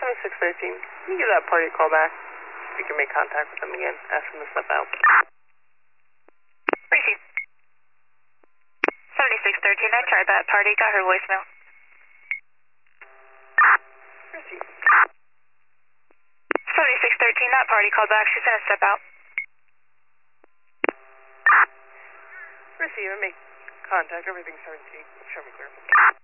7613. Can you give that party a call back? We can make contact with them again. Ask them to step out. Receive. 7613, I tried that party, got her voicemail. Receive. 7613, that party called back, she's gonna step out. Receive and make contact. Everything's 17. Show me clear.